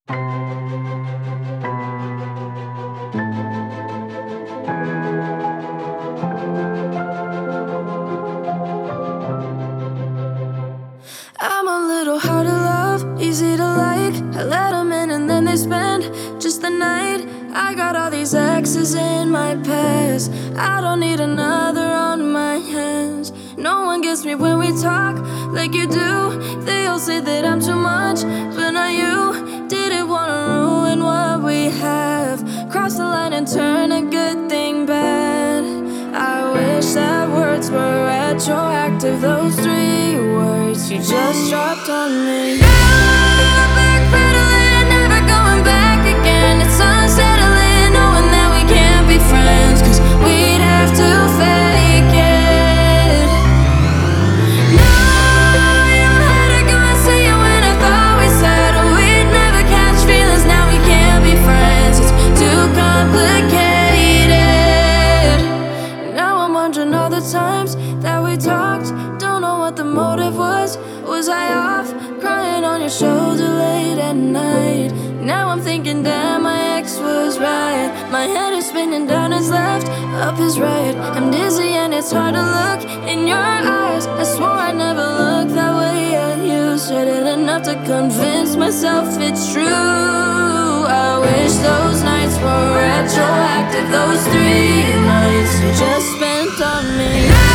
I'm a little hard to love, easy to like. I let them in and then they spend just the night. I got all these exes in my past. I don't need another on my hands. No one gets me when we talk like you do. They all say that I'm too much, but not you. Didn't wanna ruin what we have. Cross the line and turn a good thing bad. I wish that words were retroactive. Those 3 words you just dropped on me. Backpedaling, never going back again. It's unsettling knowing that we can't be friends, 'cause we'd have to fake it. No, you had to go and say it when I thought we said we'd never catch feelings. Now we can't be friends, it's too complicated. Now I'm wondering all the times that we talked. Don't know what the motive was. Was I off, crying on your shoulder late at night? Now I'm thinking, damn, my ex was right. My head is spinning down his left, up his right. I'm dizzy and it's hard to look in your eyes. I swore I never looked that way at you. Said it enough to convince myself it's true. I wish those nights were retroactive. Those 3 nights you just spent on me.